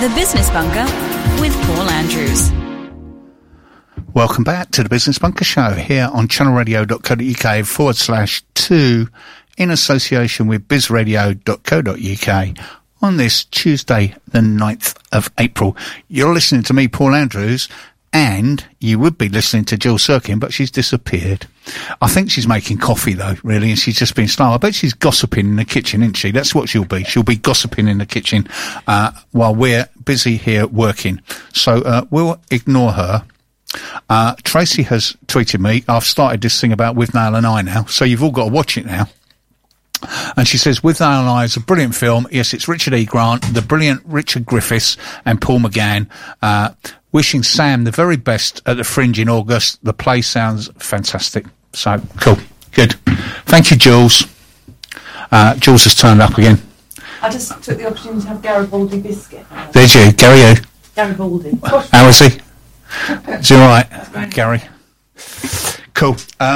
The Business Bunker with Paul Andrews. Welcome back to the Business Bunker Show here on channelradio.co.uk/2 in association with bizradio.co.uk on this Tuesday, the 9th of April. You're listening to me, Paul Andrews, and you would be listening to Jill Sirkin, but she's disappeared. I think she's making coffee, though, really, and she's just been slow. I bet she's gossiping in the kitchen, isn't she? That's what she'll be. She'll be gossiping in the kitchen while we're busy here working. So we'll ignore her. Tracy has tweeted me, I've started this thing about With Nail and I now, so you've all got to watch it now. And she says, With Nail and I is a brilliant film. Yes, it's Richard E. Grant, the brilliant Richard Griffiths and Paul McGann. Wishing Sam the very best at the Fringe in August. The play sounds fantastic. So, cool. Good. Thank you, Jules. Jules has turned up again. I just took the opportunity to have Garibaldi biscuit. Did you? Gary who? Garibaldi. How is he? Is he all right, Gary? Cool.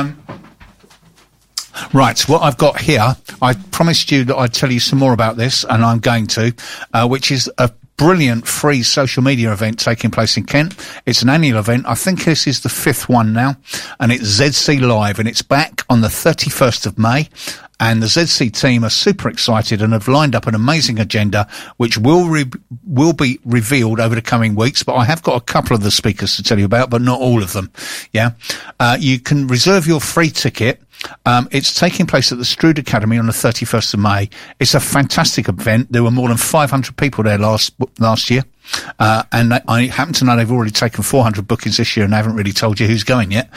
Right, what I've got here, I promised you that I'd tell you some more about this, and I'm going to, which is a brilliant free social media event taking place in Kent. It's an annual event. I think this is the 5th one now, and it's ZC Live, and it's back on the 31st of May. And the ZC team are super excited and have lined up an amazing agenda, which will be revealed over the coming weeks. But I have got a couple of the speakers to tell you about, but not all of them. Yeah. You can reserve your free ticket. It's taking place at the Strood Academy on the 31st of May. It's a fantastic event. There were more than 500 people there last year. And I happen to know they've already taken 400 bookings this year and I haven't really told you who's going yet.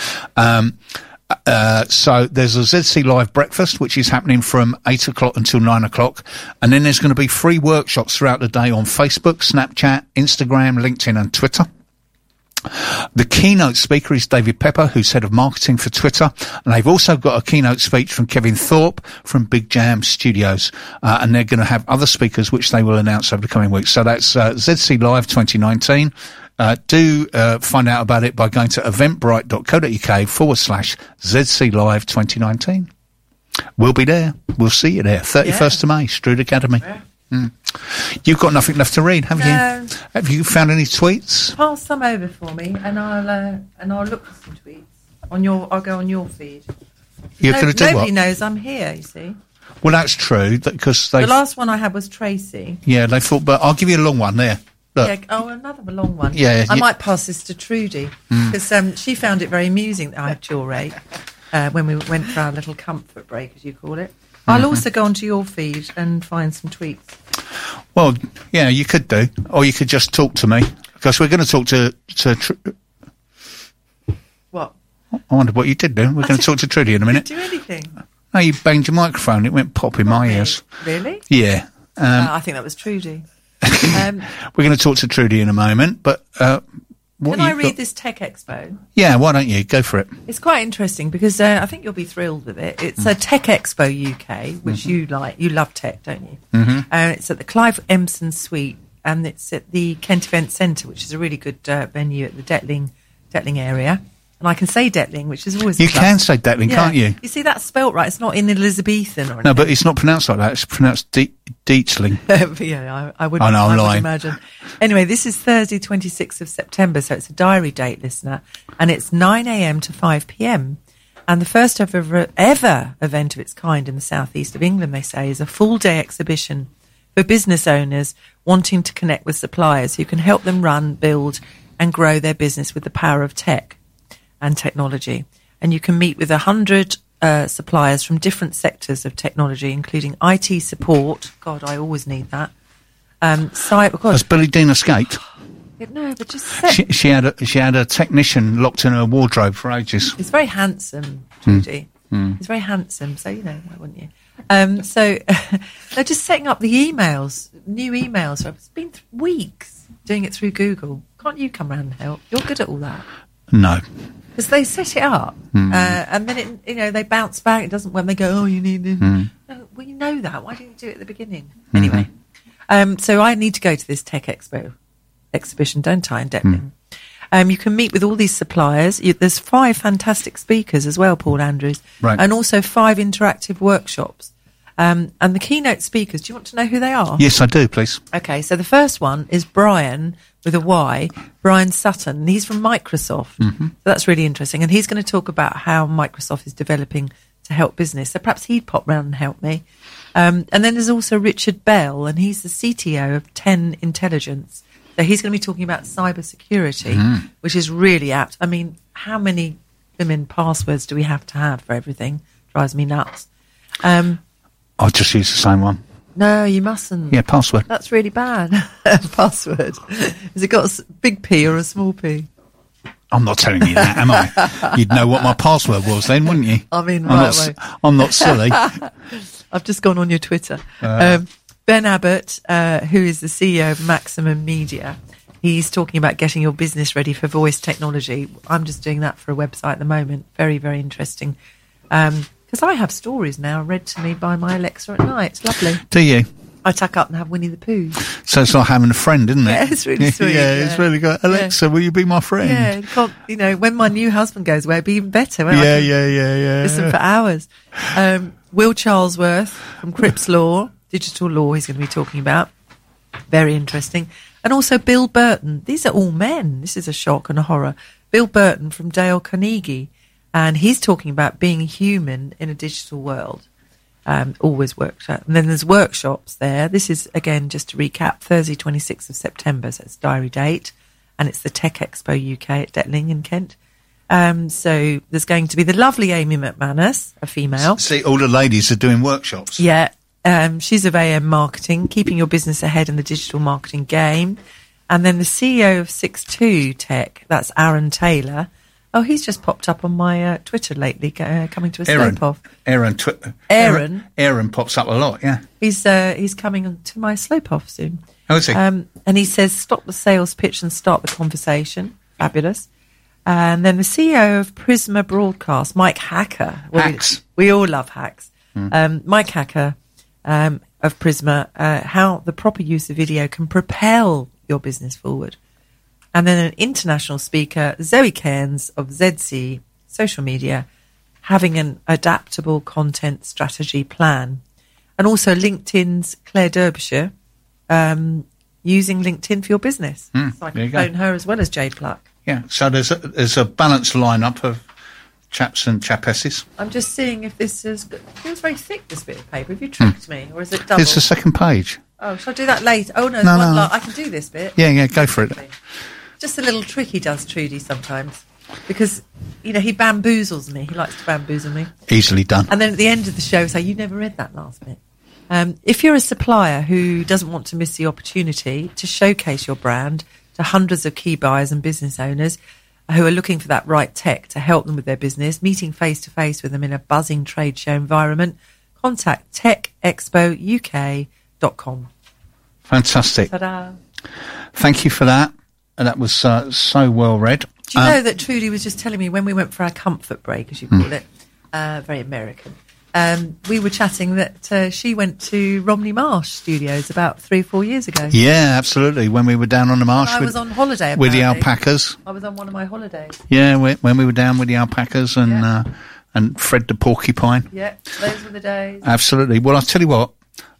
So there's a ZC Live breakfast, which is happening from 8 o'clock until 9 o'clock. And then there's going to be free workshops throughout the day on Facebook, Snapchat, Instagram, LinkedIn and Twitter. The keynote speaker is David Pepper, who's head of marketing for Twitter. And they've also got a keynote speech from Kevin Thorpe from Big Jam Studios. And they're going to have other speakers, which they will announce over the coming weeks. So that's ZC Live 2019. Do find out about it by going to eventbrite.co.uk/ZC Live 2019. We'll be there. We'll see you there. 31st of May, Strood Academy. Yeah. You've got nothing left to read, haven't you? Have you found any tweets? Pass some over for me, and I'll look for some tweets I'll go on your feed. You're going to do nobody what? knows I'm here. You see. Well, that's true because the last one I had was Tracy. Yeah, they thought, but I'll give you a long one there. Yeah, another long one. Yeah, I might pass this to Trudy because she found it very amusing that I had your rate when we went for our little comfort break, as you call it. I'll also go onto your feed and find some tweets. Well, yeah, you could do, or you could just talk to me because we're going to talk to What? I wonder what you did do. We're going to talk to Trudy in a minute. Did you do anything? No, you banged your microphone. It went pop in my ears. Really? Yeah. I think that was Trudy. We're going to talk to Trudy in a moment, but can I read this Tech Expo? Yeah, why don't you? Go for it. It's quite interesting because I think you'll be thrilled with it. It's a Tech Expo UK, which you like. You love tech, don't you? It's at the Clive Empson Suite, and it's at the Kent Event Centre, which is a really good venue at the Detling area. And I can say Detling, which is always... You can say Detling, can't you? You see, that's spelt right. It's not in Elizabethan or anything. No, but it's not pronounced like that. It's pronounced Dietling. Yeah, I wouldn't, I'm would lying. Imagine. Anyway, this is Thursday, 26th of September, so it's a diary date, listener. And it's 9 a.m. to 5 p.m. And the first ever event of its kind in the southeast of England, they say, is a full-day exhibition for business owners wanting to connect with suppliers who can help them run, build and grow their business with the power of tech and technology. And you can meet with 100 suppliers from different sectors of technology, including IT support. God, I always need that. Has Billie Dean escaped? No, but just she had a technician locked in her wardrobe for ages. It's very handsome, Judy. He's very handsome, so why wouldn't you? So they're just setting up the emails, new emails. It's been weeks doing it through Google. Can't you come round and help? You're good at all that. No. Because they set it up, and then they bounce back. It doesn't when they go, oh, you need this. No, well, you know that. Why didn't you do it at the beginning? Anyway, so I need to go to this Tech Expo exhibition, don't I, in Detling? You can meet with all these suppliers. There's 5 fantastic speakers as well, Paul Andrews, right. And also 5 interactive workshops. And the keynote speakers, do you want to know who they are? Yes, I do, please. Okay, so the first one is Brian with a Y, Brian Sutton. He's from Microsoft. So that's really interesting. And he's going to talk about how Microsoft is developing to help business. So perhaps he'd pop round and help me. And then there's also Richard Bell, and he's the CTO of 10 Intelligence. So he's going to be talking about cybersecurity, which is really apt. I mean, how many passwords do we have to have for everything? Drives me nuts. I'll just use the same one. No, you mustn't. Yeah, password. That's really bad. Password. Has it got a big P or a small p? I'm not telling you that, am I? You'd know what my password was then, wouldn't you? I mean, I'm not silly. I've just gone on your Twitter. Ben Abbott, who is the CEO of Maximum Media, he's talking about getting your business ready for voice technology. I'm just doing that for a website at the moment. Very, very interesting. Because I have stories now read to me by my Alexa at night. It's lovely. Do you? I tuck up and have Winnie the Pooh. So it's like having a friend, isn't it? Yeah, it's really sweet. Yeah, it's really good. Alexa, will you be my friend? Yeah, when my new husband goes away, it'd be even better. Yeah. Listen for hours. Will Charlesworth from Cripps Law, digital law, he's going to be talking about. Very interesting. And also Bill Burton. These are all men. This is a shock and a horror. Bill Burton from Dale Carnegie. And he's talking about being human in a digital world. Always workshop. And then there's workshops there. This is, again, just to recap, Thursday, 26th of September. So it's diary date. And it's the Tech Expo UK at Detling in Kent. So there's going to be the lovely Amy McManus, a female. See, all the ladies are doing workshops. Yeah. She's of AM Marketing, keeping your business ahead in the digital marketing game. And then the CEO of 62 Tech, that's Aaron Taylor. Oh, he's just popped up on my Twitter lately, coming to a slope-off. Aaron pops up a lot, yeah. He's coming to my slope-off soon. Oh, is he? And he says, stop the sales pitch and start the conversation. Fabulous. And then the CEO of Prisma Broadcast, Mike Hacker. Hacks. We all love hacks. Mike Hacker of Prisma, how the proper use of video can propel your business forward. And then an international speaker, Zoe Cairns of ZC Social Media, having an adaptable content strategy plan. And also LinkedIn's Claire Derbyshire, using LinkedIn for your business. So I can phone her as well as Jay Pluck. Yeah, so there's a balanced lineup of chaps and chapesses. I'm just seeing if this is good. It feels very thick, this bit of paper. Have you tricked me, or is it double? It's the second page. Oh, shall I do that later? Oh, no, I can do this bit. Yeah, go for it. Just a little trick he does, Trudy, sometimes. Because, he bamboozles me. He likes to bamboozle me. Easily done. And then at the end of the show, say, you never read that last bit. If you're a supplier who doesn't want to miss the opportunity to showcase your brand to hundreds of key buyers and business owners who are looking for that right tech to help them with their business, meeting face-to-face with them in a buzzing trade show environment, contact techexpouk.com. Fantastic. Ta-da. Thank you for that. That was so well read. Do you know that Trudy was just telling me when we went for our comfort break, as you call it, very American, we were chatting that she went to Romney Marsh Studios about 3 or 4 years ago. Yeah, absolutely. When we were down on the marsh. I was on holiday, with the alpacas. I was on one of my holidays. Yeah, when we were down with the alpacas and Fred the porcupine. Yeah, those were the days. Absolutely. Well, I'll tell you what.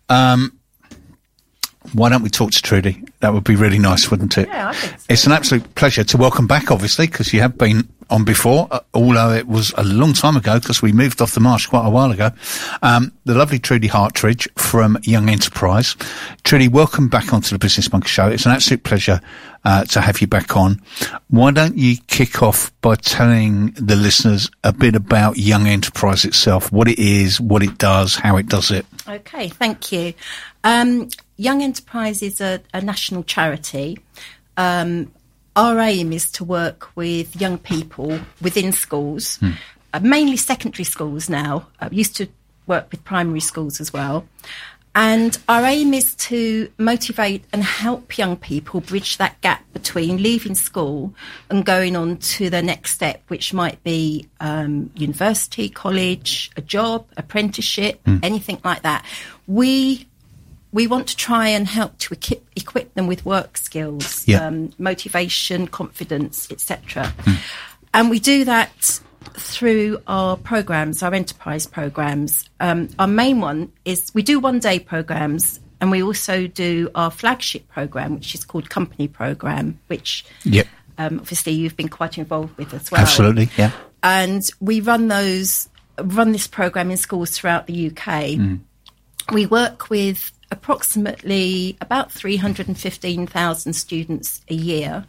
Why don't we talk to Trudy? That would be really nice, wouldn't it? Yeah, I think so. It's an absolute pleasure to welcome back, obviously, because you have been on before, although it was a long time ago because we moved off the marsh quite a while ago. The lovely Trudy Hartridge from Young Enterprise. Trudy, welcome back onto the Business Bunker Show. It's an absolute pleasure to have you back on. Why don't you kick off by telling the listeners a bit about Young Enterprise itself, what it is, what it does, how it does it? Okay, thank you. Young Enterprise is a national charity. Our aim is to work with young people within schools, mainly secondary schools now. I used to work with primary schools as well. And our aim is to motivate and help young people bridge that gap between leaving school and going on to the next step, which might be university, college, a job, apprenticeship, anything like that. We want to try and help to equip them with work skills, motivation, confidence, etc. And we do that through our programs, our enterprise programs. Our main one is we do one-day programs, and we also do our flagship program, which is called Company Program, which obviously you've been quite involved with as well. Absolutely, yeah. And we run this program in schools throughout the UK. We work with approximately about 315,000 students a year.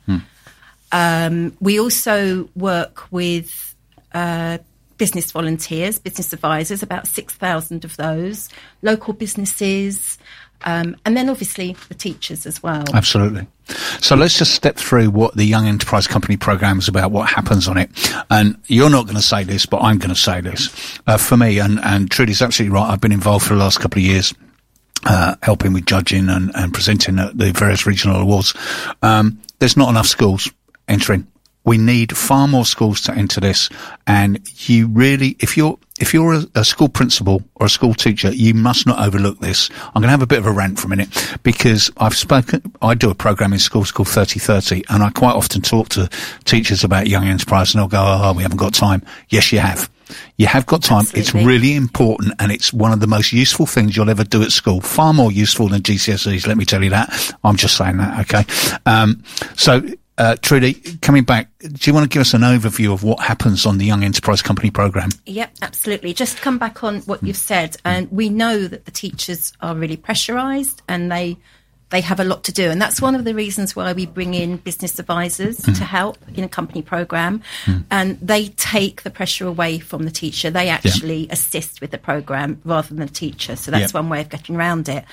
We also work with business volunteers, business advisors, about 6,000 of those, local businesses, and then obviously the teachers as well. Absolutely. So let's just step through what the Young Enterprise Company Programme is about, what happens on it. And you're not going to say this, but I'm going to say this. For me, and Trudy's absolutely right, I've been involved for the last couple of years, helping with judging and presenting at the various regional awards. There's not enough schools entering. We need far more schools to enter this. And you really, if you're a school principal or a school teacher, you must not overlook this. I'm going to have a bit of a rant for a minute because I do a program in schools called 30/30, and I quite often talk to teachers about young enterprise, and they'll go, "Oh, we haven't got time." Yes, you have. You have got time. Absolutely. It's really important, and it's one of the most useful things you'll ever do at school. Far more useful than GCSEs, let me tell you that. I'm just saying that, okay? Trudy, coming back, do you want to give us an overview of what happens on the Young Enterprise Company Programme? Yep, absolutely. Just to come back on what you've said, and we know that the teachers are really pressurised and they have a lot to do. And that's one of the reasons why we bring in business advisors to help in a company programme. And they take the pressure away from the teacher. They actually assist with the programme rather than the teacher. So that's one way of getting around it.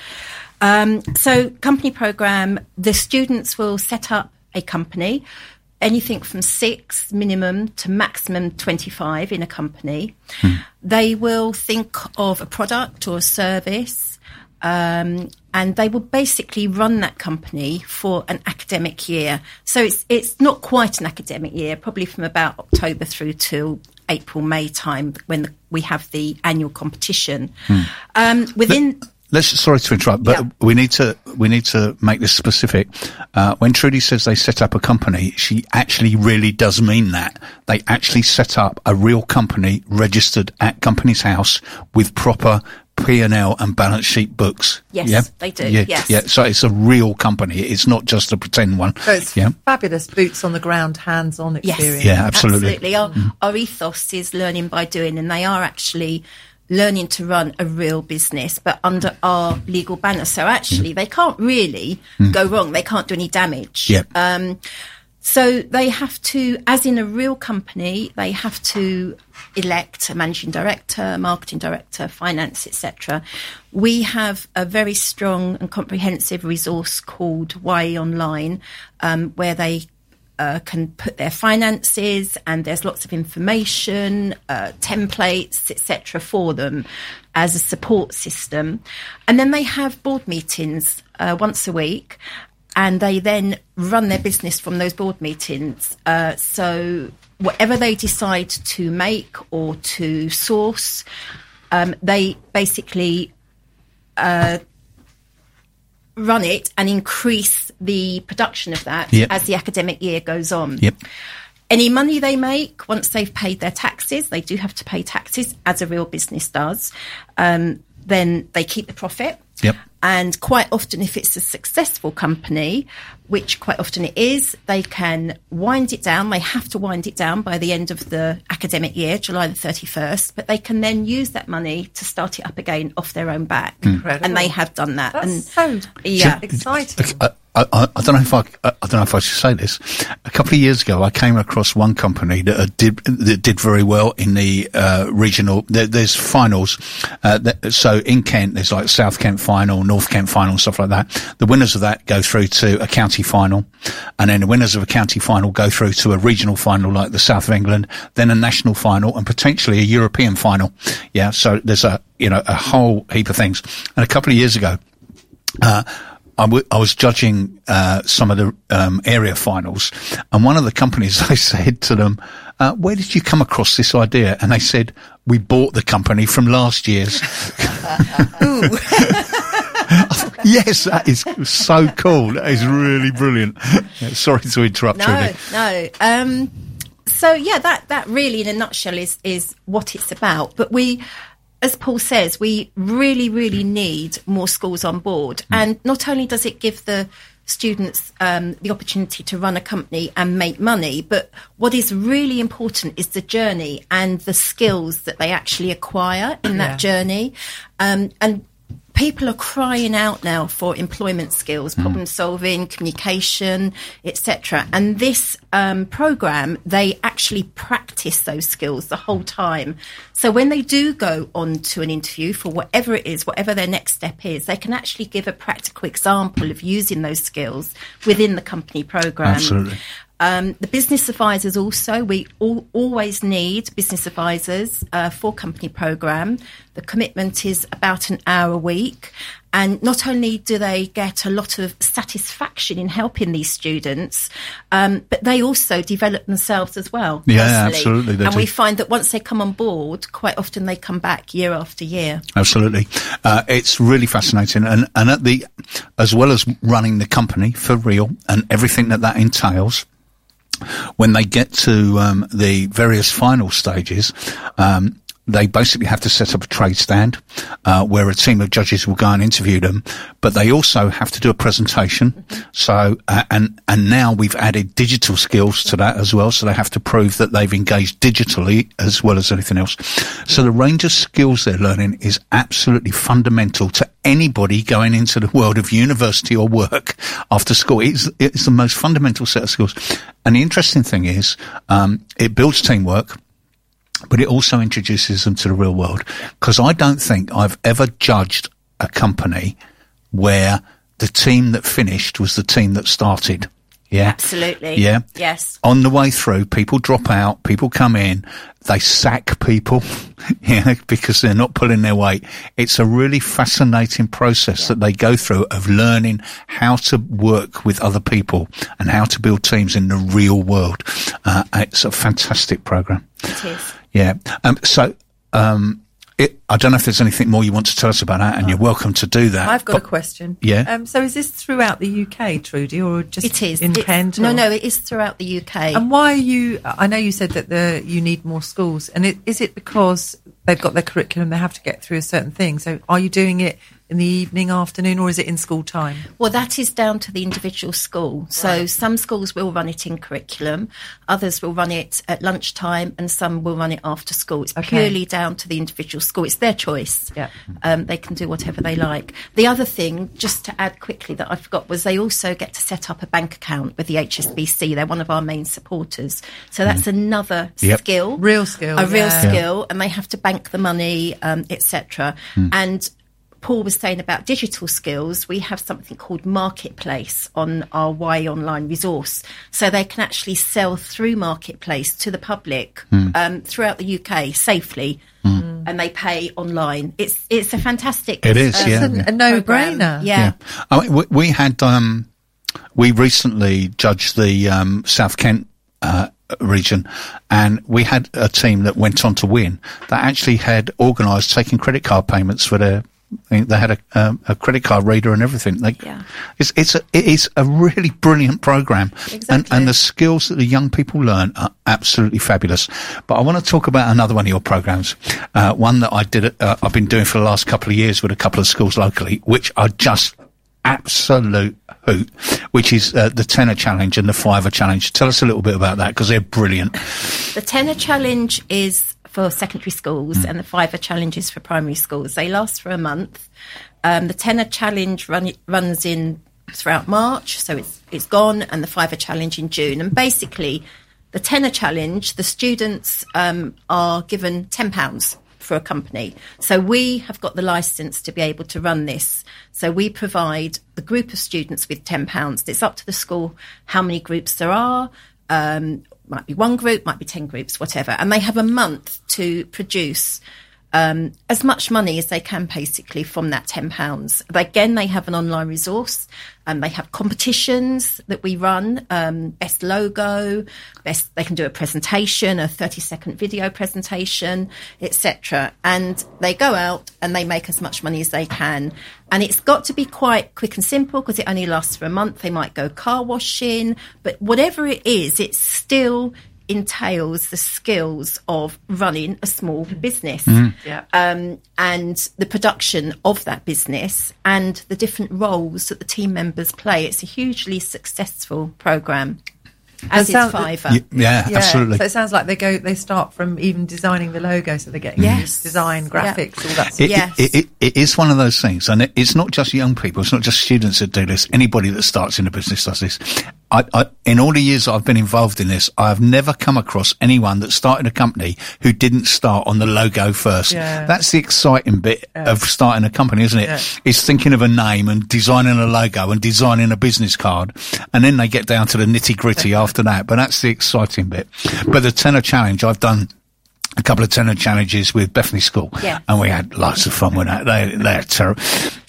So company programme, the students will set up a company, anything from 6 minimum to maximum 25 in a company. They will think of a product or a service, and they will basically run that company for an academic year. So it's not quite an academic year, probably from about October through to April, May time when we have the annual competition. Sorry to interrupt, but we need to make this specific. When Trudy says they set up a company, she actually really does mean that. They actually set up a real company registered at Companies House with proper P&L and balance sheet books. Yes, they do. Yes. Yeah. So it's a real company. It's not just a pretend one. So it's fabulous boots on the ground, hands-on experience. Yes. Yeah, absolutely. Our ethos is learning by doing, and they are actually learning to run a real business, but under our legal banner. So actually, they can't really go wrong. They can't do any damage. Yeah. So they have to, as in a real company, they have to elect a managing director, marketing director, finance, etc. We have a very strong and comprehensive resource called YE Online, where they can put their finances, and there's lots of information, templates, etc. for them as a support system. And then they have board meetings once a week, and they then run their business from those board meetings. So whatever they decide to make or to source, they basically run it and increase the production of that as the academic year goes on. Any money they make, once they've paid their taxes, they do have to pay taxes as a real business does, then they keep the profit. And quite often, if it's a successful company, which quite often it is, they can wind it down. They have to wind it down by the end of the academic year, July the 31st, but they can then use that money to start it up again off their own back. Incredible. And they have done that. That's exciting. I don't know if I should say this. A couple of years ago, I came across one company that did very well in the regional. There's finals. So in Kent, there's like South Kent final, North Kent final, and stuff like that. The winners of that go through to a county final, and then the winners of a county final go through to a regional final, like the South of England, then a national final, and potentially a European final. Yeah. So there's a whole heap of things. And a couple of years ago, I was judging some of the area finals, and one of the companies, I said to them, where did you come across this idea? And they said, we bought the company from last year's. Yes, that is so cool. That is really brilliant. Sorry to interrupt, Trudy. No. So yeah, that really in a nutshell is what it's about. But we, as Paul says, we really, really need more schools on board. And not only does it give the students the opportunity to run a company and make money, but what is really important is the journey and the skills that they actually acquire in that journey. And people are crying out now for employment skills, problem solving, communication, etc. And this program, they actually practice those skills the whole time. So when they do go on to an interview for whatever it is, whatever their next step is, they can actually give a practical example of using those skills within the company program. Absolutely. The business advisors also, we always need business advisors for company program. The commitment is about an hour a week. And not only do they get a lot of satisfaction in helping these students, but they also develop themselves as well. Yeah, personally. absolutely. And we find that once they come on board, quite often they come back year after year. Absolutely. It's really fascinating. And as well as running the company for real and everything that entails, when they get to the various final stages, they basically have to set up a trade stand where a team of judges will go and interview them, but they also have to do a presentation. So and now we've added digital skills to that as well, so they have to prove that they've engaged digitally as well as anything else. So the range of skills they're learning is absolutely fundamental to anybody going into the world of university or work after school. It's the most fundamental set of skills. And the interesting thing is it builds teamwork, but it also introduces them to the real world. Because I don't think I've ever judged a company where the team that finished was the team that started. Yeah. Absolutely. Yeah. Yes. On the way through, people drop out, people come in, they sack people, because they're not pulling their weight. It's a really fascinating process that they go through of learning how to work with other people and how to build teams in the real world. It's a fantastic program. It is. Yeah. I don't know if there's anything more you want to tell us about that, and you're welcome to do that. I've got a question. Yeah. So is this throughout the UK, Trudy, or just It is. in Kent? No, it is throughout the UK. And why are you, I know you said that you need more schools, and is it because they've got their curriculum, they have to get through a certain thing? So are you doing it in the evening, afternoon, or is it in school time? Well, that is down to the individual school. So some schools will run it in curriculum, others will run it at lunchtime, and some will run it after school. It's purely down to the individual school. It's their choice. Yeah. They can do whatever they like. The other thing, just to add quickly that I forgot, was they also get to set up a bank account with the HSBC. They're one of our main supporters. So that's another skill. Real skill. A real skill. And they have to bank the money, etc. And Paul was saying about digital skills, we have something called Marketplace on our Y Online resource. So they can actually sell through Marketplace to the public throughout the UK safely. And they pay online. It's a fantastic. It is, a no-brainer. Yeah. I mean, we had we recently judged the South Kent region, and we had a team that went on to win that actually had organised taking credit card payments for their. They had a credit card reader and everything. It is a really brilliant program, and the skills that the young people learn are absolutely fabulous. But I want to talk about another one of your programs, one that I've been doing for the last couple of years with a couple of schools locally, which are just absolute hoot, which is the Tenor Challenge and the Fiver Challenge. Tell us a little bit about that, because they're brilliant. The Tenor Challenge is for secondary schools and the Fiver Challenge is for primary schools. They last for a month. The Tenor Challenge runs in throughout March, so it's gone, and the Fiver Challenge in June. And basically, the Tenor Challenge, the students are given £10 for a company. So we have got the licence to be able to run this. So we provide the group of students with £10. It's up to the school how many groups there are. Might be one group, might be 10 groups, whatever. And they have a month to produce as much money as they can, basically, from that £10. But again, they have an online resource. They have competitions that we run, best logo, they can do a presentation, a 30-second video presentation, etc. And they go out and they make as much money as they can. And it's got to be quite quick and simple, because it only lasts for a month. They might go car washing, but whatever it is, it's still entails the skills of running a small business, and the production of that business and the different roles that the team members play. It's a hugely successful programme. As is Fiverr. Yeah, absolutely. So it sounds like they start from even designing the logo, so they're getting design, graphics, all that stuff. It is one of those things, and it's not just young people, it's not just students that do this. Anybody that starts in a business does this. In all the years I've been involved in this, I've never come across anyone that started a company who didn't start on the logo first. Yeah. That's the exciting bit of starting a company, isn't it? Yeah. It's thinking of a name and designing a logo and designing a business card, and then they get down to the nitty-gritty after that. But that's the exciting bit. But the Tenor Challenge, I've done a couple of Tenor Challenges with Bethany School, and we had lots of fun with that. They're terrible.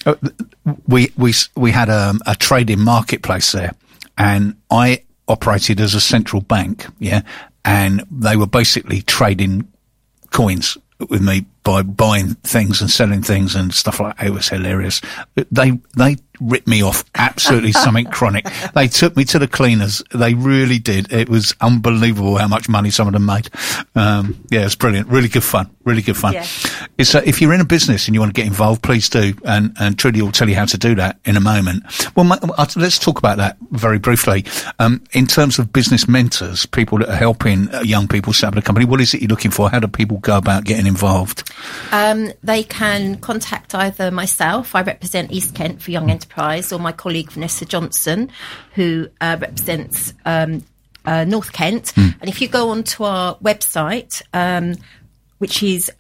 We had a trading marketplace there, and I operated as a central bank, and they were basically trading coins with me by buying things and selling things and stuff like that. It was hilarious. They ripped me off absolutely something chronic. They took me to the cleaners. They really did. It was unbelievable how much money some of them made. It's brilliant. Really good fun. Really good fun. Yeah. It's if you're in a business and you want to get involved, please do. And Trudy will tell you how to do that in a moment. Well, let's talk about that very briefly. In terms of business mentors, people that are helping young people set up a company, what is it you're looking for? How do people go about getting involved? They can contact either myself, I represent East Kent for Young Enterprise, or my colleague Vanessa Johnson, who represents North Kent. And if you go onto our website, which is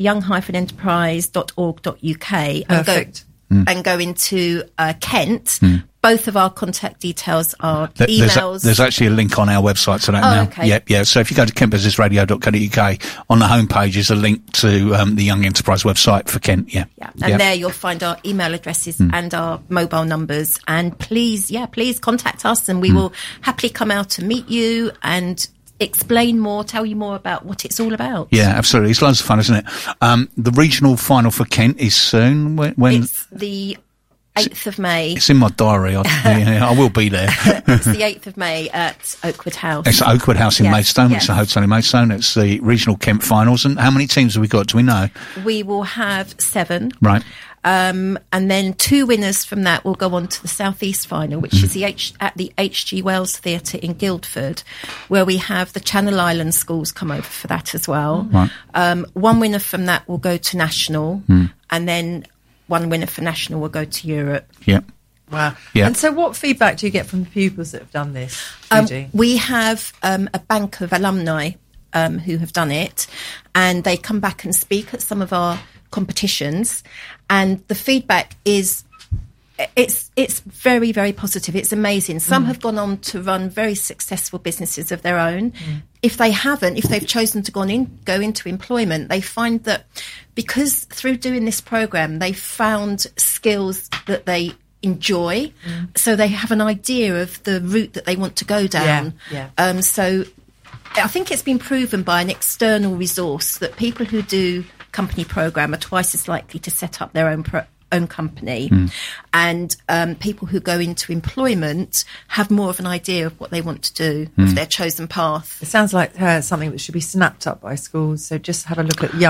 young-enterprise.org.uk, and go into Kent, both of our contact details are emails. There's actually a link on our website to that now. Okay. Yeah. So if you go to kentbusinessradio.co.uk, on the homepage is a link to the Young Enterprise website for Kent. Yeah. And there you'll find our email addresses and our mobile numbers. And please contact us, and we will happily come out and meet you and explain more, tell you more about what it's all about. Yeah, absolutely. It's loads of fun, isn't it? The regional final for Kent is soon. When it's the 8th of May. It's in my diary. I will be there. It's the 8th of May at Oakwood House. It's at Oakwood House in Maidstone. Yes. It's a hotel in Maidstone. It's the regional Kent finals. And how many teams have we got? Do we know? We will have 7. Right. And then 2 winners from that will go on to the South East final, which is at the H.G. Wells Theatre in Guildford, where we have the Channel Island schools come over for that as well. Right. 1 winner from that will go to national, and then 1 winner for national will go to Europe. Yeah. Wow. Yeah. And so what feedback do you get from the pupils that have done this? We have a bank of alumni who have done it, and they come back and speak at some of our competitions, and the feedback is it's very, very positive. It's amazing. Some have gone on to run very successful businesses of their own. If they haven't, if they've chosen to go into employment, they find that because through doing this program, they found skills that they enjoy, so they have an idea of the route that they want to go down. So I think it's been proven by an external resource that people who do company program are twice as likely to set up their own company, and people who go into employment have more of an idea of what they want to do of their chosen path. It sounds like something that should be snapped up by schools, so just have a look at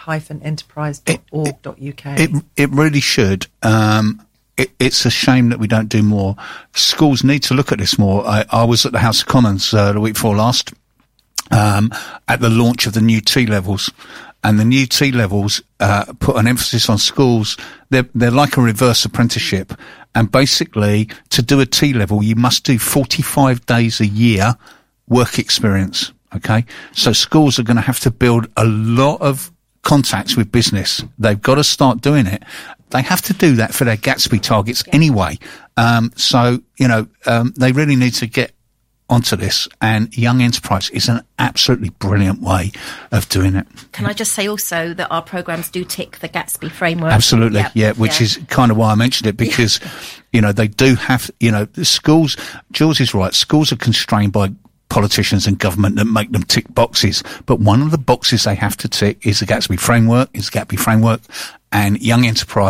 young-enterprise.org.uk. It really should. It's a shame that we don't do more. Schools need to look at this more. I was at the House of Commons the week before last at the launch of the new T-levels. And the new T-levels put an emphasis on schools. They're like a reverse apprenticeship. And basically, to do a T-level, you must do 45 days a year work experience. Okay? So schools are going to have to build a lot of contacts with business. They've got to start doing it. They have to do that for their Gatsby targets anyway. So, they really need to get onto this, and Young Enterprise is an absolutely brilliant way of doing it. Can I just say also that our programs do tick the Gatsby framework? Absolutely, which is kind of why I mentioned it, because they do have, the schools, Jules is right, schools are constrained by politicians and government that make them tick boxes, but one of the boxes they have to tick is the Gatsby framework, and Young Enterprise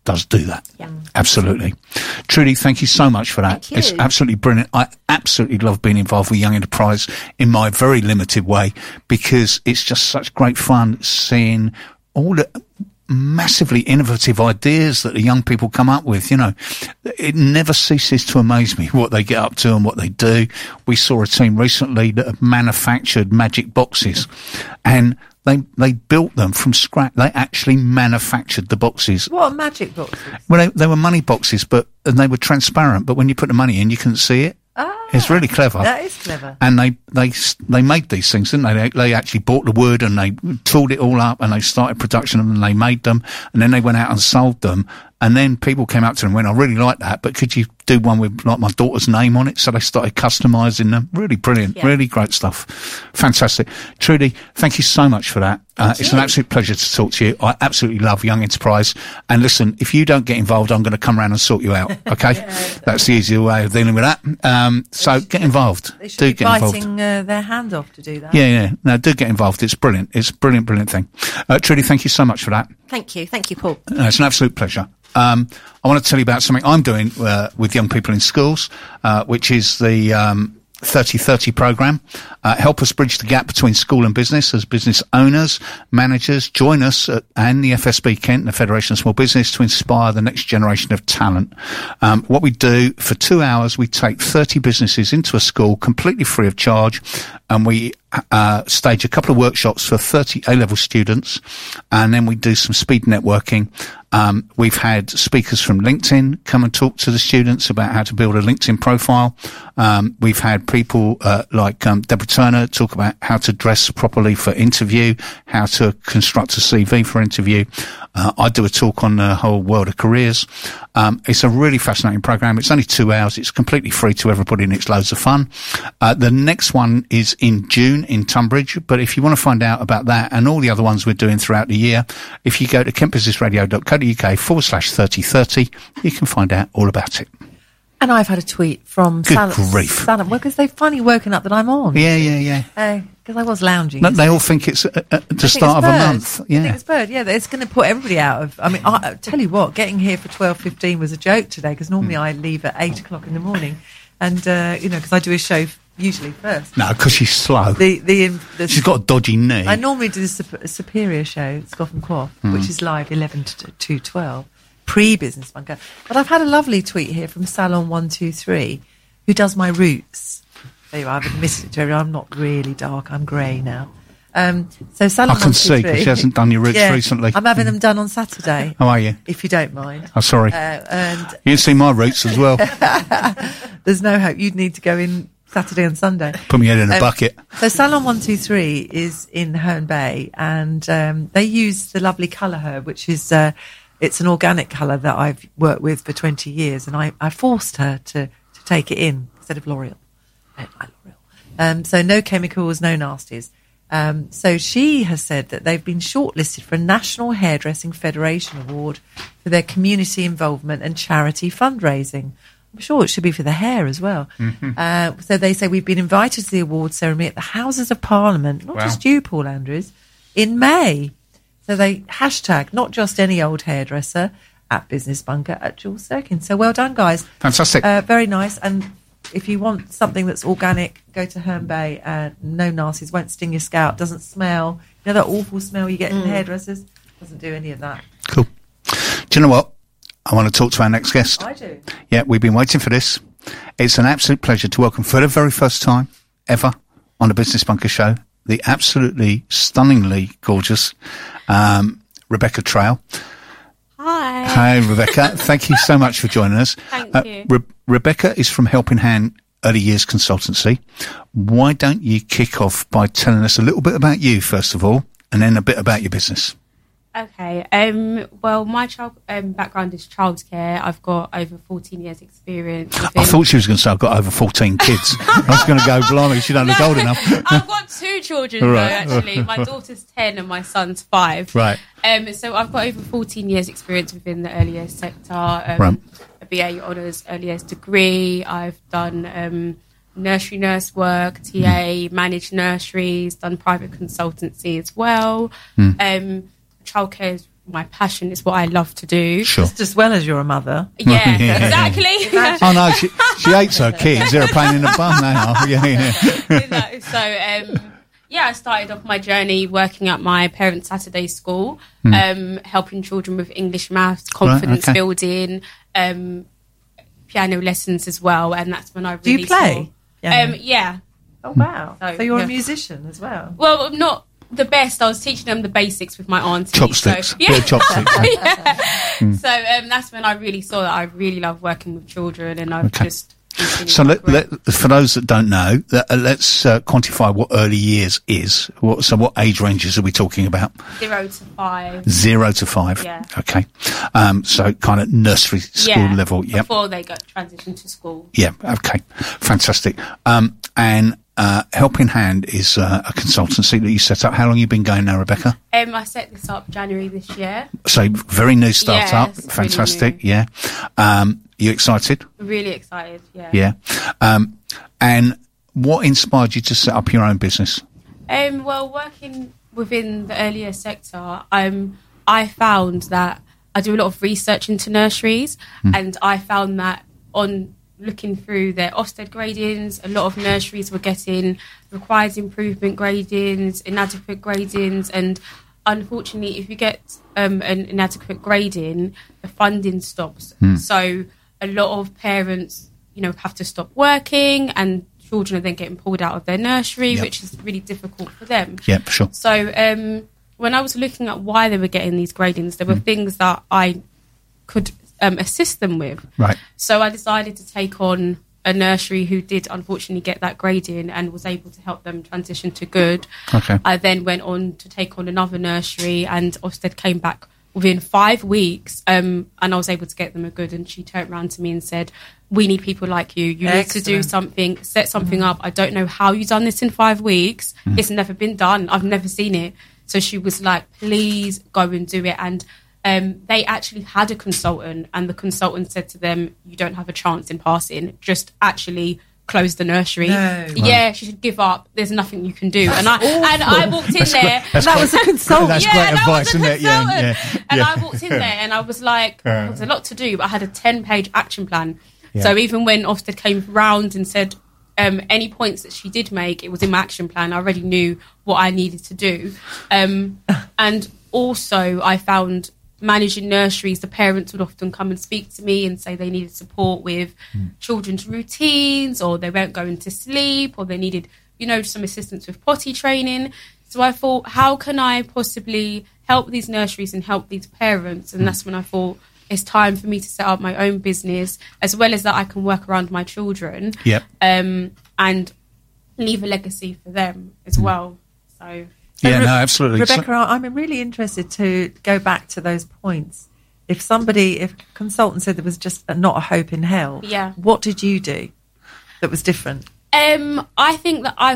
does do that. Yeah. Absolutely. Trudy, thank you so much for that. Thank you. It's absolutely brilliant. I absolutely love being involved with Young Enterprise in my very limited way, because it's just such great fun seeing all the massively innovative ideas that the young people come up with. You know, it never ceases to amaze me what they get up to and what they do. We saw a team recently that have manufactured magic boxes, and they built them from scratch. They actually manufactured the boxes. What are magic boxes? Well, they were money boxes, and they were transparent, but when you put the money in, you couldn't see it. It's really clever. That is clever. And they made these things, didn't they? They actually bought the wood and they tooled it all up and they started production of them and they made them, and then they went out and sold them. And then people came up to them and went, I really like that, but could you do one with like my daughter's name on it? So they started customizing them. Really brilliant. Yeah. Really great stuff. Fantastic. Trudy, thank you so much for that. It's an absolute pleasure to talk to you. I absolutely love Young Enterprise. And listen, if you don't get involved, I'm going to come round and sort you out. Okay? That's the easier way of dealing with that. So get involved. They should Do be get involved. biting their hand off to do that. Yeah. No, do get involved. It's brilliant. It's a brilliant thing. Trudy, thank you so much for that. Thank you, Paul. It's an absolute pleasure. I want to tell you about something I'm doing with young people in schools, which is the 30/30 program. Help us bridge the gap between school and business as business owners, managers. Join us and the FSB Kent, the Federation of Small Business, to inspire the next generation of talent. What we do for 2 hours, we take 30 businesses into a school completely free of charge, and we stage a couple of workshops for 30 A-level students, and then we do some speed networking. We've had speakers from LinkedIn come and talk to the students about how to build a LinkedIn profile. We've had people like Deborah Turner talk about how to dress properly for interview, how to construct a CV for interview. I do a talk on the whole world of careers. It's a really fascinating program. It's only 2 hours. It's completely free to everybody, and it's loads of fun. The next one is in June in Tunbridge, but if you want to find out about that and all the other ones we're doing throughout the year, if you go to kentbusinessradio.co.uk/3030, you can find out all about it. And I've had a tweet from Good Salem. grief. Well, because they've finally woken up that I'm on. Yeah. Because I was lounging. No, they all think it's the start of a month. I think it's bird. Yeah, it's going to put everybody out of. I mean, I tell you what, getting here for 12:15 was a joke today, because normally I leave at 8 o'clock in the morning, and because I do a show usually first. No, because she's slow. She's got a dodgy knee. I normally do the Superior show, Scoff and Quaff, which is live 11 to 12, pre-Business Bunker. But I've had a lovely tweet here from Salon123, who does my roots. There you are, I've admitted it to her. I'm not really dark, I'm grey now. So Salon123. I can see, because she hasn't done your roots recently. I'm having them done on Saturday. How are you? If you don't mind. Oh, sorry. And You can see my roots as well. there's no hope. You'd need to go in Saturday and Sunday. Put me head in a bucket. So Salon123 is in Herne Bay, and they use the lovely Colour Herb, which is it's an organic colour that I've worked with for 20 years, and I forced her to take it in instead of L'Oreal. I don't like L'Oreal. So no chemicals, no nasties. So she has said that they've been shortlisted for a National Hairdressing Federation Award for their community involvement and charity fundraising. I'm sure it should be for the hair as well. Mm-hmm. So they say we've been invited to the award ceremony at the Houses of Parliament, not just you, Paul Andrews, in May. So they hashtag not just any old hairdresser at Business Bunker at Jules Sirkin. So well done, guys. Fantastic. Very nice. And if you want something that's organic, go to Herne Bay. No nasties, won't sting your scalp, doesn't smell. You know that awful smell you get in hairdressers? Doesn't do any of that. Cool. Do you know what? I want to talk to our next guest. I do. Yeah, we've been waiting for this. It's an absolute pleasure to welcome for the very first time ever on the Business Bunker show, the absolutely stunningly gorgeous Rebecca Trail. Hi. Hi, Rebecca. Thank you so much for joining us. Thank you. Rebecca is from Helping Hand Early Years Consultancy. Why don't you kick off by telling us a little bit about you, first of all, and then a bit about your business? Okay. Well, my background is childcare. I've got over 14 years experience. I thought she was going to say I've got over 14 kids. I was going to go, blimey, she don't look old enough. I've got 2 children, though, actually. My daughter's 10 and my son's 5. Right. So I've got over 14 years experience within the early years sector. Right. A BA Honours early years degree. I've done nursery nurse work, TA, managed nurseries, done private consultancy as well. Childcare is my passion. It's what I love to do. Sure. Just as well as you're a mother. Yeah, Yeah. exactly. Oh no, she hates her kids. They're a pain in the bum. They are. Yeah. So, I started off my journey working at my parents' Saturday school, helping children with English, maths, confidence okay. building, piano lessons as well. And that's when I really Do you play? Yeah. Oh, wow. So, So you're yeah. a musician as well. Well, not the best. I was teaching them the basics with my auntie. Chopsticks. So, Yeah, chopsticks. So that's when I really saw that I really love working with children, and I've Okay. just continued So my career. for those that don't know, let's quantify what early years is. What age ranges are we talking about? 0 to 5. 0 to 5. Yeah. Okay. So kind of nursery school level. Yep. Before they got transitioned to school. Yeah. Okay. Fantastic. And Helping Hand is a consultancy that you set up. How long have you been going now, Rebecca? I set this up January this year. So very new startup. it's really Fantastic. new. Yeah. You excited? Really excited. Yeah. Yeah. And what inspired you to set up your own business? Well, working within the earlier sector, I found that I do a lot of research into nurseries, and I found that on looking through their Ofsted gradings, a lot of nurseries were getting requires improvement gradings, inadequate gradings, and unfortunately, if you get an inadequate grading, the funding stops. So a lot of parents, have to stop working, and children are then getting pulled out of their nursery, Yep. which is really difficult for them. Yeah, sure. So when I was looking at why they were getting these gradings, there were things that I could assist them with. Right. So I decided to take on a nursery who did unfortunately get that grading and was able to help them transition to good. Okay. I then went on to take on another nursery, and Ofsted came back within 5 weeks, and I was able to get them a good, and she turned around to me and said, we need people like you. You need to do Excellent. something, set something up. I don't know how you've done this in 5 weeks. It's never been done. I've never seen it. So she was like, please go and do it. And they actually had a consultant, and the consultant said to them, you don't have a chance in passing. Just actually close the nursery. No. Yeah, she should give up. There's nothing you can do. And I walked in there. That was a consultant. That's Yeah, great and I advice, was a isn't it? Yeah, consultant. yeah. And yeah. I walked in there and I was like, there was a lot to do, but I had a 10-page action plan. Yeah. So even when Ofsted came round and said any points that she did make, it was in my action plan. I already knew what I needed to do. And also I found managing nurseries, the parents would often come and speak to me and say they needed support with children's routines, or they weren't going to sleep, or they needed, some assistance with potty training. So I thought, how can I possibly help these nurseries and help these parents? And that's when I thought it's time for me to set up my own business, as well as that I can work around my children. Yep. And leave a legacy for them as well. So Yeah, no, absolutely. Rebecca, I'm really interested to go back to those points. If a consultant said there was just not a hope in hell, Yeah. what did you do that was different? I think that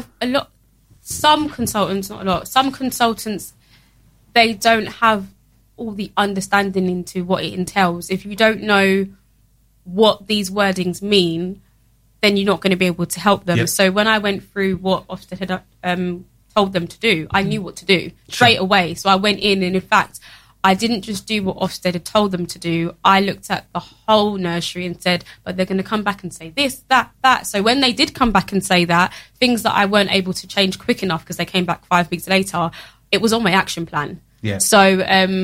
some consultants, not a lot, some consultants, they don't have all the understanding into what it entails. If you don't know what these wordings mean, then you're not going to be able to help them. Yep. So when I went through what Ofsted had told them to do, I knew what to do straight away. So I went in, and in fact, I didn't just do what Ofsted had told them to do. I looked at the whole nursery and said, but they're going to come back and say this, that. So when they did come back and say that, things that I weren't able to change quick enough because they came back 5 weeks later, it was on my action plan. Yeah. So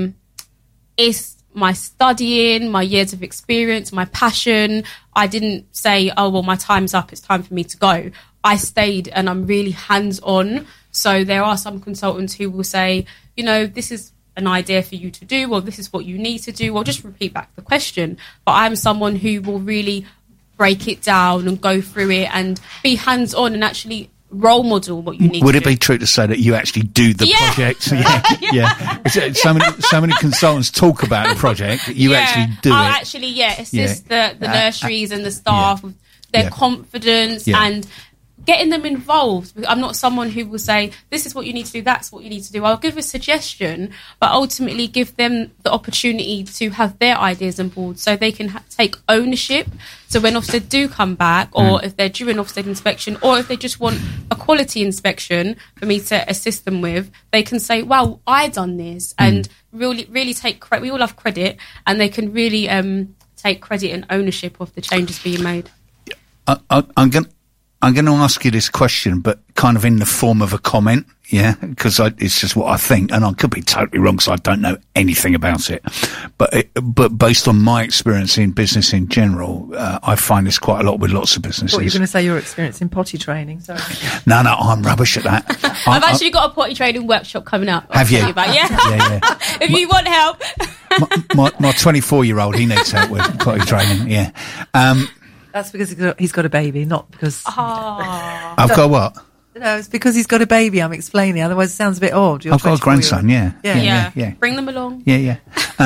it's my studying, my years of experience, my passion. I didn't say, oh, well, my time's up, it's time for me to go. I stayed, and I'm really hands-on. So there are some consultants who will say, this is an idea for you to do, or this is what you need to do, or just repeat back the question. But I'm someone who will really break it down and go through it and be hands-on and actually role model what you need Would to it do. be true to say that you actually do the Yeah. project? Yeah. So many consultants talk about the project. You actually do I'll it. actually assist the nurseries and the staff with their Yeah. confidence Yeah. and getting them involved. I'm not someone who will say, this is what you need to do, that's what you need to do. I'll give a suggestion, but ultimately give them the opportunity to have their ideas on board so they can take ownership. So when Ofsted do come back, or if they're due an Ofsted inspection, or if they just want a quality inspection for me to assist them with, they can say, well, I done this, and really take credit. We all have credit, and they can really take credit and ownership of the changes being made. I'm going to ask you this question, but kind of in the form of a comment, yeah, because it's just what I think, and I could be totally wrong because I don't know anything about it. But based on my experience in business in general, I find this quite a lot with lots of businesses. What, you're going to say your experience in potty training? Sorry. No, I'm rubbish at that. I've actually got a potty training workship coming up. Have you? About. Yeah. Yeah. If you want help. my 24-year-old, he needs help with potty training. Yeah. That's because he's got a baby, not because... I've got what? No, it's because he's got a baby, I'm explaining. Otherwise it sounds a bit odd. I've got a grandson, yeah. Bring them along. Yeah.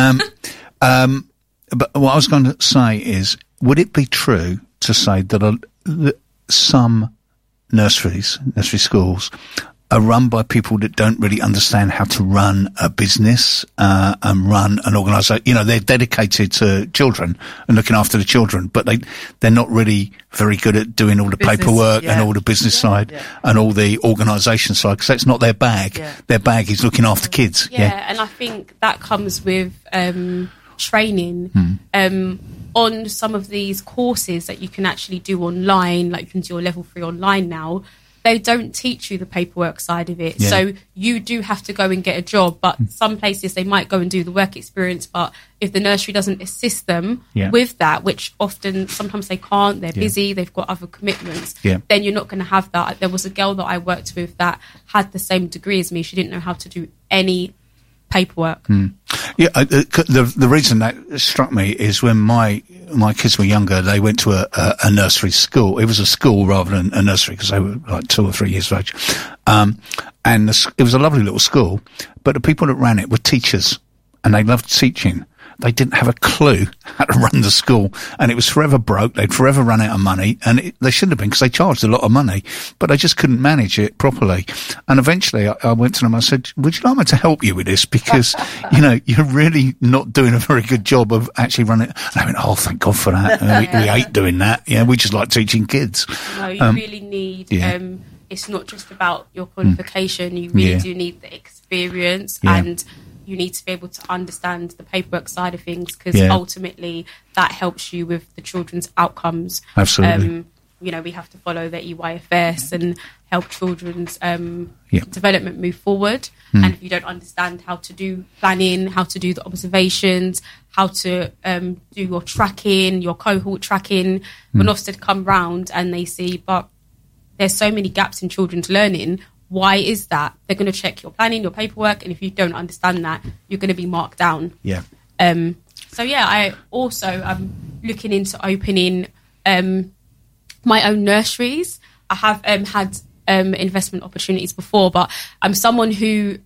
But what I was going to say is, would it be true to say that some nursery schools are run by people that don't really understand how to run a business and run an organisation? You know, they're dedicated to children and looking after the children, but they're not really very good at doing all the business, paperwork and all the business side and all the organisation side, because that's not their bag. Yeah. Their bag is looking after kids. Yeah, and I think that comes with training on some of these courses that you can actually do online, like you can do your level 3 online now. They don't teach you the paperwork side of it. Yeah. So you do have to go and get a job, but some places they might go and do the work experience, but if the nursery doesn't assist them with that, which sometimes they can't, they're busy, they've got other commitments, then you're not going to have that. There was a girl that I worked with that had the same degree as me. She didn't know how to do any paperwork. Yeah, the reason that struck me is when my kids were younger, they went to a nursery school. It was a school rather than a nursery because they were like 2 or 3 years of age. And it was a lovely little school, but the people that ran it were teachers and they loved teaching. They didn't have a clue how to run the school, and it was forever broke. They'd forever run out of money, and they shouldn't have been because they charged a lot of money, but they just couldn't manage it properly. And eventually I went to them, I said, would you like me to help you with this? Because, you're really not doing a very good job of actually running it. And I went, oh, thank God for that. We hate doing that. Yeah, we just like teaching kids. No, you really need, it's not just about your qualification. You really do need the experience and you need to be able to understand the paperwork side of things, because ultimately that helps you with the children's outcomes. Absolutely. We have to follow the EYFS and help children's development move forward. And if you don't understand how to do planning, how to do the observations, how to do your tracking, your cohort tracking, when Ofsted come round and they see, but there's so many gaps in children's learning, why is that? They're going to check your planning, your paperwork, and if you don't understand that, you're going to be marked down. Yeah. I also am looking into opening my own nurseries. I have had investment opportunities before, but I'm someone who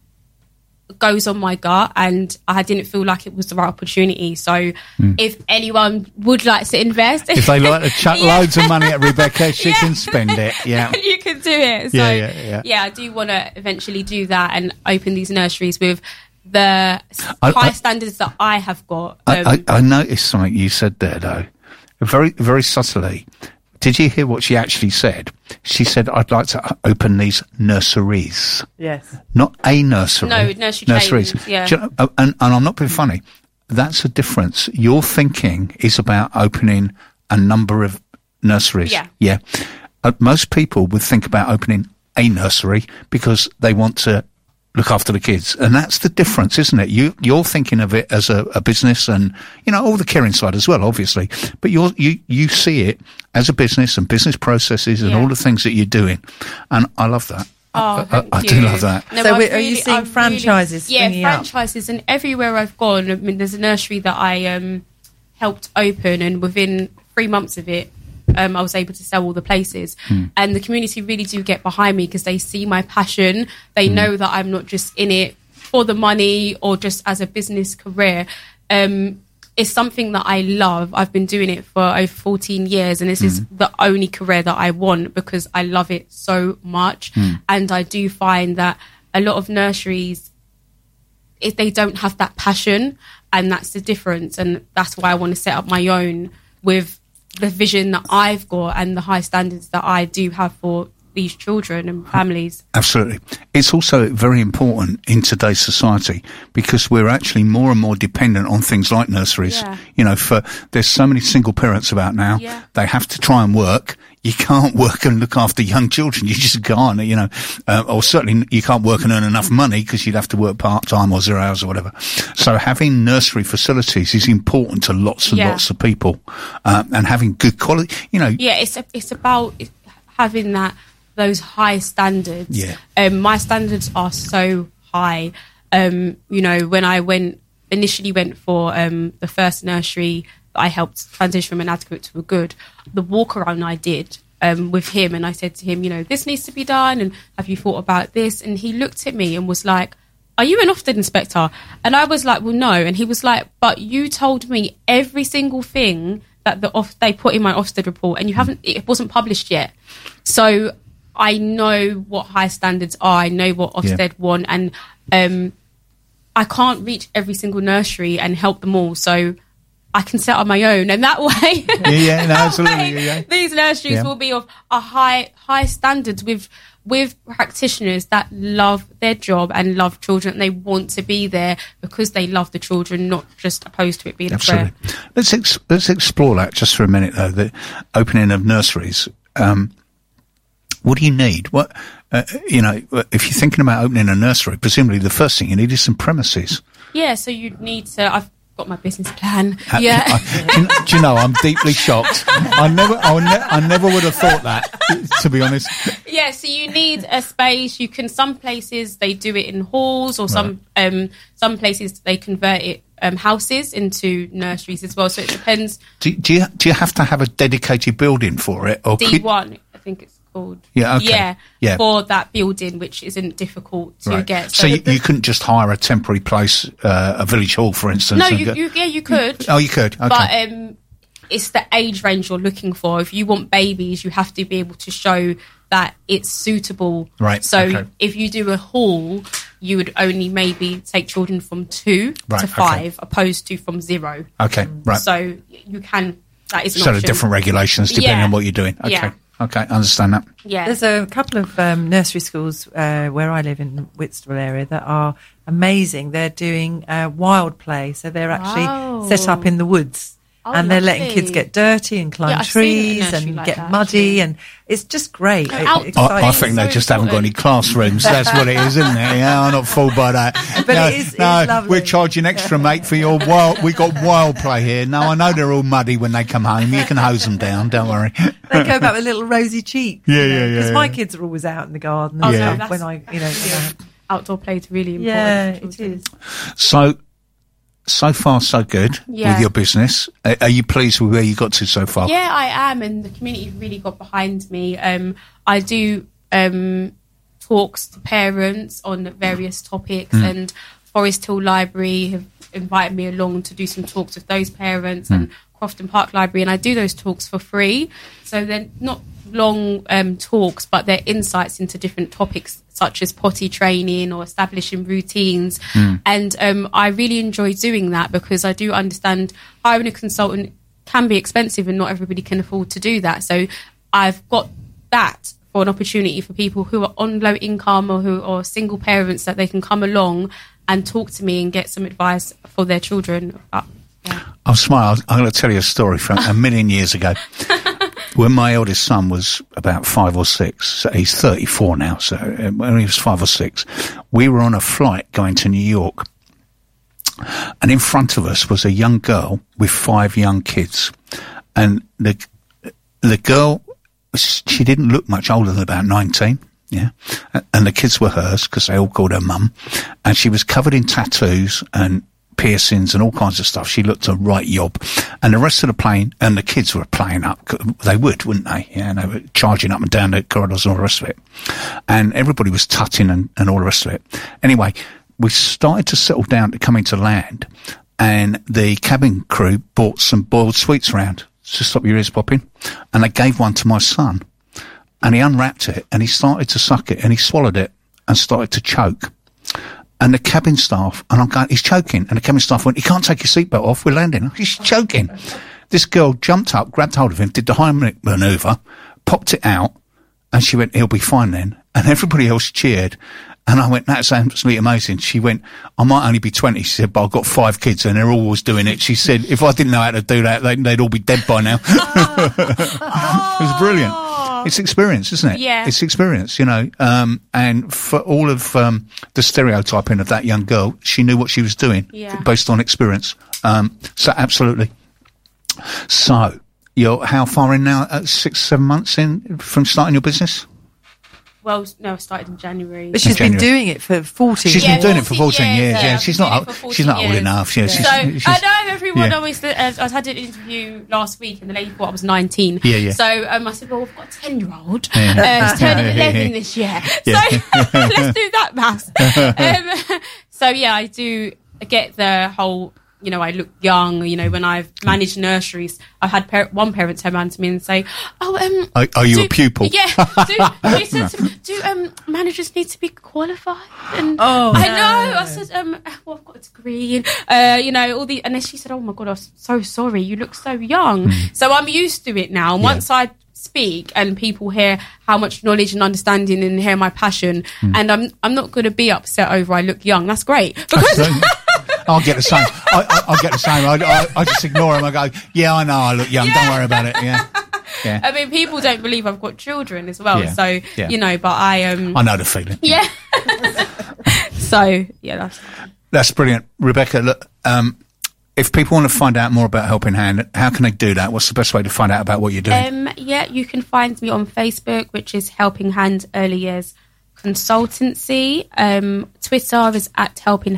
goes on my gut, and I didn't feel like it was the right opportunity. So if anyone would like to invest, if they like to chuck loads of money at Rebecca, she can spend it. Yeah, you can do it. So I do want to eventually do that and open these nurseries with the high standards that I have got. I noticed something you said there, though, very, very subtly. Did you hear what she actually said? She said, I'd like to open these nurseries. Yes. Not a nursery. No, nurseries. Yeah. And I'm not being funny. That's a difference. Your thinking is about opening a number of nurseries. Yeah. Most people would think about opening a nursery because they want to look after the kids. And that's the difference, isn't it? You're thinking of it as a business and, all the caring side as well, obviously. But you see it as a business and business processes and all the things that you're doing. And I love that. I do love that. No, so are you seeing franchises? Franchises. And everywhere I've gone, I mean, there's a nursery that I helped open, and within 3 months of it, I was able to sell all the places. And the community really do get behind me because they see my passion. They know that I'm not just in it for the money or just as a business career. It's something that I love. I've been doing it for over 14 years, and this is the only career that I want because I love it so much. And I do find that a lot of nurseries, if they don't have that passion, and that's the difference. And that's why I want to set up my own with the vision that I've got and the high standards that I do have for these children and families. Absolutely. It's also very important in today's society because we're actually more and more dependent on things like nurseries. Yeah. You know, there's so many single parents about now. Yeah. They have to try and work. You can't work and look after young children. You just can't, you know, or certainly you can't work and earn enough money because you'd have to work part-time or 0 hours or whatever. So having nursery facilities is important to lots and lots of people, and having good quality, you know. Yeah, it's about having those high standards. Yeah. My standards are so high. You know, when I initially went for the first nursery that I helped transition from inadequate to a good, the walk around I did with him, and I said to him, you know, this needs to be done, and have you thought about this? And he looked at me and was like, are you an Ofsted inspector? And I was like, well, no. And he was like, but you told me every single thing that they put in my Ofsted report, and it wasn't published yet. So I know what high standards are. I know what Ofsted want, and I can't reach every single nursery and help them all. So I can set up my own, and that way, absolutely. These nurseries will be of a high standards with practitioners that love their job and love children, and they want to be there because they love the children, not just opposed to it being a prayer. Let's explore that just for a minute, though. The opening of nurseries. What do you need? What you know, if you're thinking about opening a nursery, presumably the first thing you need is some premises. Yeah, so you'd need to. I've got my business plan. Do you know, I'm deeply shocked. I never would have thought that, to be honest. Yeah, so you need a space. Some places they do it in halls, or some places they convert it houses into nurseries as well. So it depends. Do you have to have a dedicated building for it, or D1? I think it's called. Yeah, okay. Yeah, for that building, which isn't difficult to get. So you couldn't just hire a temporary place, a village hall, for instance. No, you could. Oh, you could. Okay. But it's the age range you're looking for. If you want babies, you have to be able to show that it's suitable. Right. So if you do a hall, you would only maybe take children from 2 to 5, opposed to from 0. Okay. Right. So you can. That is an sort option. of different regulations depending on what you're doing. Okay. Yeah. Okay, I understand that. Yeah. There's a couple of nursery schools where I live in the Whitstable area that are amazing. They're doing wild play, so they're actually set up in the woods. And they're letting kids get dirty and climb trees and get muddy, and it's just great. I think they just haven't got any classrooms. That's what it is, isn't it? Yeah, I'm not fooled by that. But it is lovely. We're charging extra, mate, for your we got wild play here. No, I know they're all muddy when they come home. You can hose them down, don't worry. They go back with little rosy cheeks. Yeah. Because my kids are always out in the garden. When I, outdoor play is really important. Yeah, it is. So far, so good with your business. Are you pleased with where you got to so far? Yeah, I am, and the community really got behind me. I do talks to parents on various topics, and Forest Hill Library have invited me along to do some talks with those parents, and Crofton Park Library, and I do those talks for free. So they're not long talks, but they're insights into different topics such as potty training or establishing routines. And I really enjoy doing that because I do understand hiring a consultant can be expensive and not everybody can afford to do that. So I've got that for an opportunity for people who are on low income or who are single parents, that they can come along and talk to me and get some advice for their children. I'm smiling. I'm going to tell you a story from a million years ago. When my eldest son was about 5 or 6, so he's 34 now, so when he was 5 or 6, we were on a flight going to New York. And in front of us was a young girl with 5 young kids. And the girl, she didn't look much older than about 19. Yeah. And the kids were hers because they all called her mum. And she was covered in tattoos and piercings and all kinds of stuff. She looked a right yob. And the rest of the plane, and the kids were playing up. They would, wouldn't they? Yeah, and they were charging up and down the corridors and all the rest of it. And everybody was tutting and all the rest of it. Anyway, we started to settle down to come into land, and the cabin crew brought some boiled sweets around to stop your ears popping. And they gave one to my son. And he unwrapped it, and he started to suck it, and he swallowed it and started to choke. And the cabin staff, and I'm going, he's choking. And the cabin staff went, you can't take your seatbelt off, we're landing. He's choking. This girl jumped up, grabbed hold of him, did the Heimlich manoeuvre, popped it out, And she went, he'll be fine then. And everybody else cheered. And I went, that's absolutely amazing. She went, I might only be 20. She said, but I've got 5 kids and they're always doing it. She said, if I didn't know how to do that, they'd all be dead by now. It was brilliant. It's experience, isn't it? Yeah. It's experience, and for all of the stereotyping of that young girl, she knew what she was doing based on experience. So absolutely. So you're how far in now? 6-7 months in from starting your business? Well, no, I started in January. But she's been doing it for 14 She's years. been doing it for 14 years. Yeah, Yeah, she's not old enough. Yeah, So I know everyone always. I had an interview last week, and the lady thought I was 19. Yeah. So I said, "Well, I've got a 10-year-old. Yeah. He's turning 11 this year. So let's do that maths." So yeah, I do get the whole. I look young. When I've managed nurseries, I've had one parent turn around to me and say, "Oh, are you a pupil?" Yeah. Do managers need to be qualified? And Oh, I no. know. I said, well, I've got a degree, and all the. And then she said, "Oh my God, I'm so sorry. You look so young." So I'm used to it now. And once I speak and people hear how much knowledge and understanding and hear my passion, and I'm not going to be upset over I look young. That's great because. I'll get the same. I'll get the same. I just ignore them. I go, yeah, I know I look young. Don't worry about it. Yeah. I mean, people don't believe I've got children as well. Yeah. So, Yeah. But I know the feeling. Yeah. So, yeah, That's brilliant. Rebecca, look, if people want to find out more about Helping Hand, how can they do that? What's the best way to find out about what you're doing? you can find me on Facebook, which is Helping Hand Early Years Consultancy. Twitter is at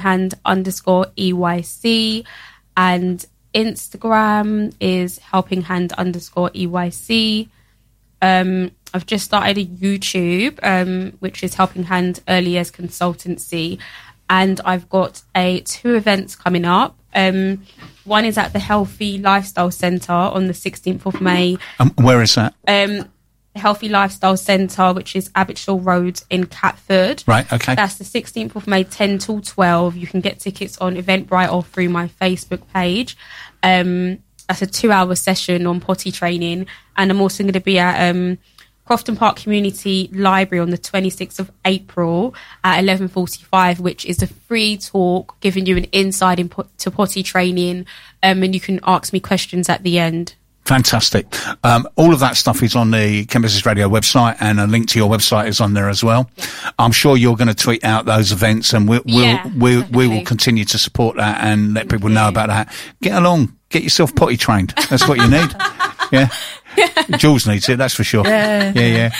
helpinghand_EYC, and Instagram is helpinghand_EYC. I've just started a YouTube, which is Helping Hand Early Years Consultancy, and I've got 2 events coming up. One is at the Healthy Lifestyle Centre on the 16th of May. Where is that? Healthy Lifestyle Centre, which is Abbotshaw Road in Catford. Right, okay. That's the 16th of May, 10 till 12. You can get tickets on Eventbrite or through my Facebook page. That's a 2-hour session on potty training. And I'm also going to be at Crofton Park Community Library on the 26th of April at 11:45, which is a free talk giving you an insight into potty training, and you can ask me questions at the end. Fantastic. All of that stuff is on the Kent Business Radio website, and a link to your website is on there as well. Yeah. I'm sure you're going to tweet out those events, and we will continue to support that and let people know about that. Get along, get yourself potty trained. That's what you need. Yeah. Jules needs it, that's for sure. Yeah.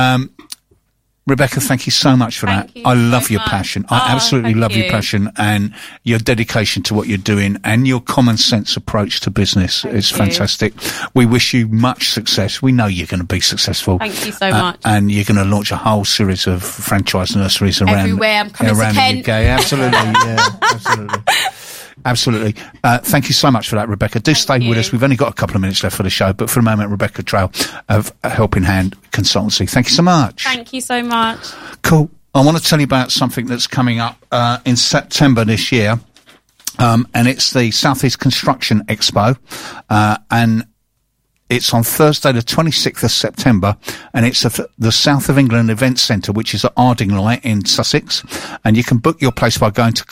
Rebecca, thank you so much for that. I love your passion. I absolutely love your passion and your dedication to what you're doing and your common sense approach to business. It's fantastic. We wish you much success. We know you're going to be successful. Thank you so much. And you're going to launch a whole series of franchise nurseries around everywhere. I'm coming around to Kent. the UK. Absolutely. Yeah, absolutely. Absolutely. Thank you so much for that, Rebecca. Do stay with us. We've only got a couple of minutes left for the show, but for the moment, Rebecca Trail of Helping Hand Consultancy. Thank you so much. Thank you so much. Cool. I want to tell you about something that's coming up in September this year, and it's the South East Construction Expo, and it's on Thursday, the 26th of September, and it's at the South of England Events Centre, which is at Ardingly in Sussex. And you can book your place by going to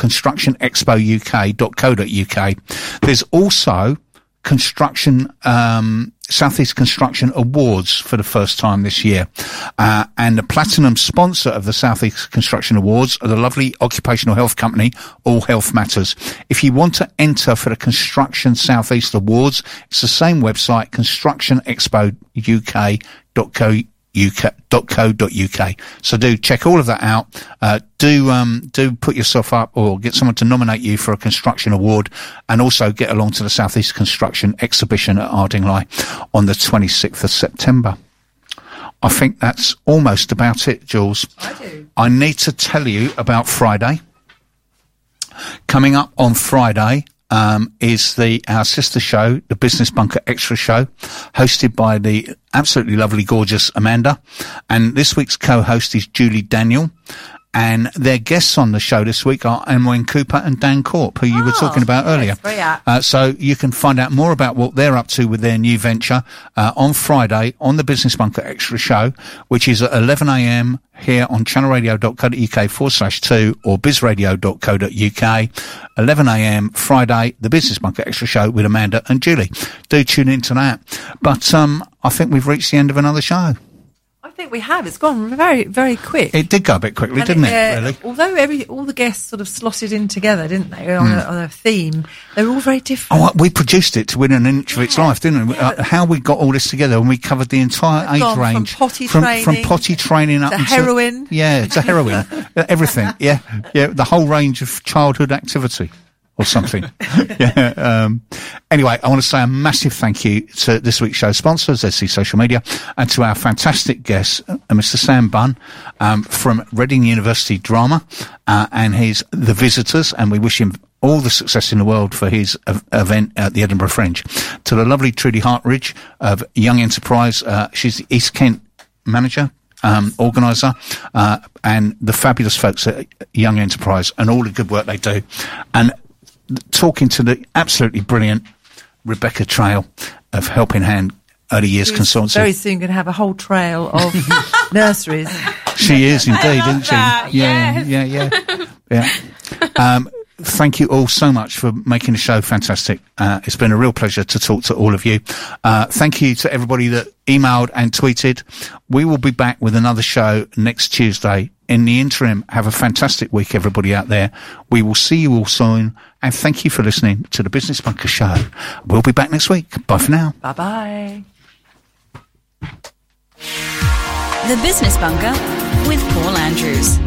constructionexpouk.co.uk. There's also Southeast Construction Awards for the first time this year. And the platinum sponsor of the Southeast Construction Awards are the lovely occupational health company, All Health Matters. If you want to enter for the Construction Southeast Awards, it's the same website, constructionexpouk.co.uk. So do check all of that out. Do put yourself up or get someone to nominate you for a construction award, and also get along to the Southeast Construction exhibition at Ardingly on the 26th of September. I think that's almost about it, Jules. I do. I need to tell you about Friday. Coming up on Friday, is our sister show, the Business Bunker Extra Show, hosted by the absolutely lovely, gorgeous Amanda. And this week's co-host is Julie Daniel. and their guests on the show this week are Emwyn Cooper and Dan Corp, who you were talking about earlier. Very apt. So you can find out more about what they're up to with their new venture on Friday on the Business Bunker Extra Show, which is at 11 a.m. here on channelradio.co.uk/2 or bizradio.co.uk. 11 a.m. Friday, the Business Bunker Extra Show with Amanda and Julie. Do tune into that. But I think we've reached the end of another show. I think we have. It's gone very, very quick. It did go a bit quickly, didn't it? Really? Although all the guests sort of slotted in together, didn't they, on a theme? They were all very different. Oh, we produced it to win an inch of its life, didn't we? How we got all this together, and we covered the entire age range. From potty training up to to heroin. Yeah, to heroin. Everything. Yeah, the whole range of childhood activity. Or something. Anyway, I want to say a massive thank you to this week's show sponsors, ZC Social Media, and to our fantastic guest, Mr. Sam Bunn, from Reading University Drama, and The Visitors, and we wish him all the success in the world for his event at the Edinburgh Fringe. To the lovely Trudy Hartridge of Young Enterprise, she's the East Kent manager, organiser, and the fabulous folks at Young Enterprise and all the good work they do. And talking to the absolutely brilliant Rebecca Trail of Helping Hand Early Years Consultancy. Very soon going to have a whole trail of nurseries. She is indeed, isn't she? That, Yeah. Thank you all so much for making the show fantastic. It's been a real pleasure to talk to all of you. Thank you to everybody that emailed and tweeted. We will be back with another show next Tuesday. In the interim, have a fantastic week, everybody out there. We will see you all soon. And thank you for listening to the Business Bunker Show. We'll be back next week. Bye for now. Bye-bye. The Business Bunker with Paul Andrews.